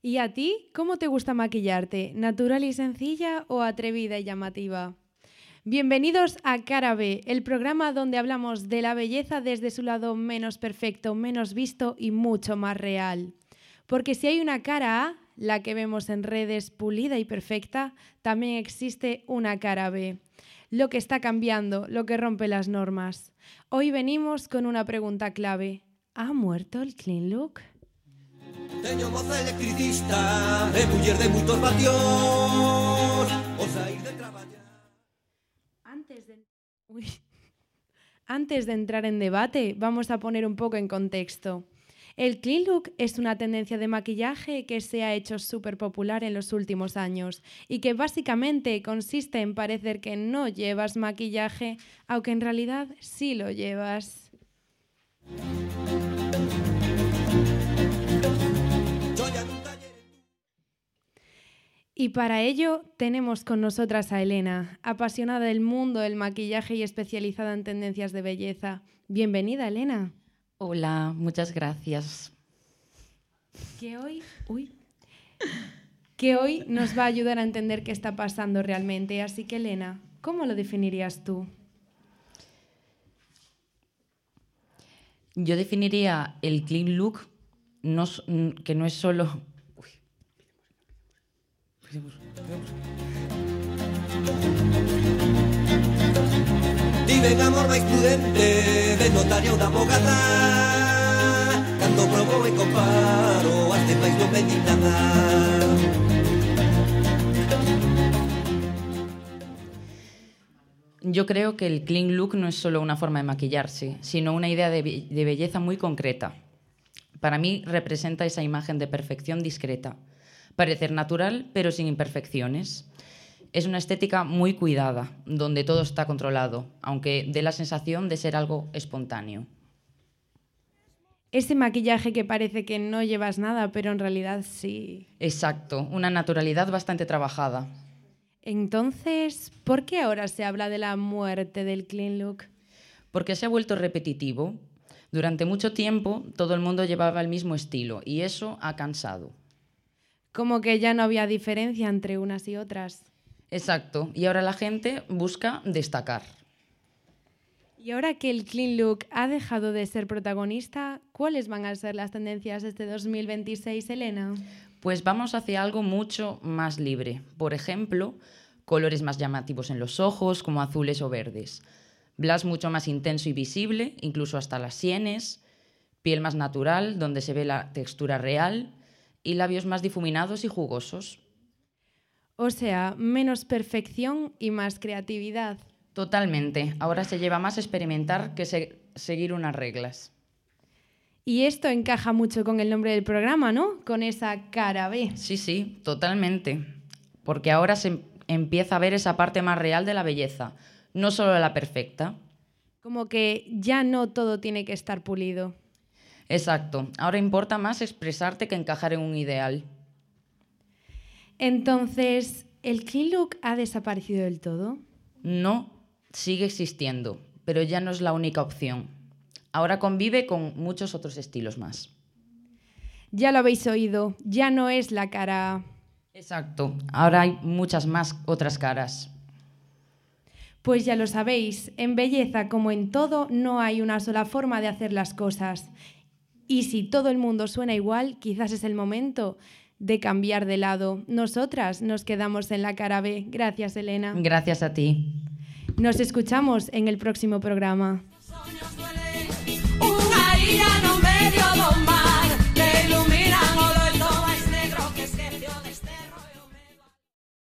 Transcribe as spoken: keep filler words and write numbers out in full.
¿Y a ti? ¿Cómo te gusta maquillarte? ¿Natural y sencilla o atrevida y llamativa? Bienvenidos a Cara B, el programa donde hablamos de la belleza desde su lado menos perfecto, menos visto y mucho más real. Porque si hay una cara A, la que vemos en redes pulida y perfecta, también existe una cara B. Lo que está cambiando, lo que rompe las normas. Hoy venimos con una pregunta clave. ¿Ha muerto el clean look? Teño moza electricista, é muller de moitos vatios, o saír de traballar. Antes de... Uy. Antes de entrar en debate, vamos a poner un poco en contexto. El clean look es una tendencia de maquillaje que se ha hecho súper popular en los últimos años y que básicamente consiste en parecer que no llevas maquillaje, aunque en realidad sí lo llevas. Y para ello tenemos con nosotras a Elena, apasionada del mundo del maquillaje y especializada en tendencias de belleza. Bienvenida, Elena. Hola, muchas gracias. Que hoy, uy, que hoy nos va a ayudar a entender qué está pasando realmente. Así que, Elena, ¿cómo lo definirías tú? Yo definiría el clean look no, que no es solo... Uy. Viven amor máis prudente, de notario da abogada. Cando probo e comparo, as demais non me din nada. Yo creo que el clean look no es solo una forma de maquillarse, sino una idea de, be- de belleza muy concreta. Para mí representa esa imagen de perfección discreta, parecer natural pero sin imperfecciones. Es una estética muy cuidada, donde todo está controlado, aunque dé la sensación de ser algo espontáneo. Ese maquillaje que parece que no llevas nada, pero en realidad sí. Exacto, una naturalidad bastante trabajada. Entonces, ¿por qué ahora se habla de la muerte del clean look? Porque se ha vuelto repetitivo. Durante mucho tiempo todo el mundo llevaba el mismo estilo y eso ha cansado. Como que ya no había diferencia entre unas y otras. Exacto, y ahora la gente busca destacar. Y ahora que el clean look ha dejado de ser protagonista, ¿cuáles van a ser las tendencias de este dos mil veintiséis, Elena? Pues vamos hacia algo mucho más libre. Por ejemplo, colores más llamativos en los ojos, como azules o verdes. Blush mucho más intenso y visible, incluso hasta las sienes. Piel más natural, donde se ve la textura real. Y labios más difuminados y jugosos. O sea, menos perfección y más creatividad. Totalmente. Ahora se lleva más experimentar que se- seguir unas reglas. Y esto encaja mucho con el nombre del programa, ¿no? Con esa cara B. Sí, sí, totalmente. Porque ahora se empieza a ver esa parte más real de la belleza, no solo la perfecta. Como que ya no todo tiene que estar pulido. Exacto. Ahora importa más expresarte que encajar en un ideal. Entonces, ¿el clean look ha desaparecido del todo? No, sigue existiendo, pero ya no es la única opción. Ahora convive con muchos otros estilos más. Ya lo habéis oído, ya no es la cara A. Exacto. Ahora hay muchas más otras caras. Pues ya lo sabéis, en belleza como en todo no hay una sola forma de hacer las cosas. Y si todo el mundo suena igual, quizás es el momento de cambiar de lado. Nosotras nos quedamos en la cara B. Gracias, Elena. Gracias a ti. Nos escuchamos en el próximo programa.